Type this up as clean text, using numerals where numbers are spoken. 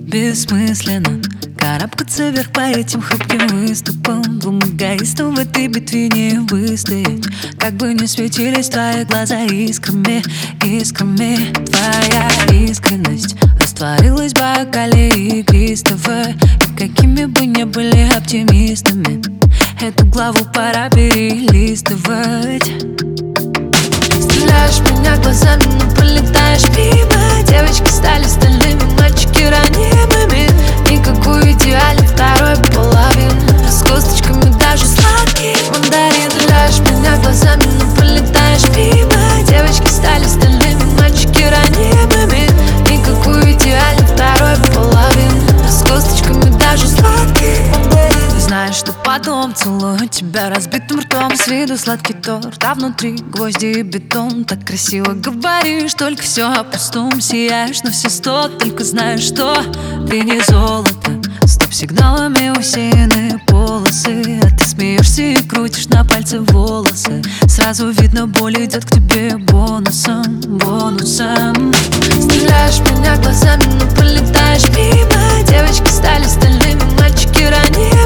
Бессмысленно карабкаться вверх по этим хрупким выступам. Двум эгоистам в этой битве не выстоять. Как бы ни светились твои глаза искрами, искрами. Твоя искренность растворилась в бокале игристого. И какими бы ни были оптимистами, эту главу пора перелистывать. Стреляешь меня глазами, но пролетаешь мимо. Девочки стали стальными, мальчики ранимыми. Никакой идеальной второй половины, с косточками даже сладкий мандарин. Стреляешь меня глазами, но пролетаешь мимо. Девочки стали стальными, мальчики ранимыми. Никакой идеальной второй половины, с косточками даже сладкий мандарин. Знаешь, что потом целую тебя разбитым ртом. С виду сладкий торт, а внутри гвозди и бетон. Так красиво говоришь, только все о пустом. Сияешь на все 100, только знаешь, что ты не золото. Стоп-сигналами усеяны полосы, а ты смеешься и крутишь на пальце волосы. Сразу видно, боль идет к тебе бонусом, бонусом. Стреляешь меня глазами, но пролетаешь мимо. Девочки стали стальными, мальчики ранимыми.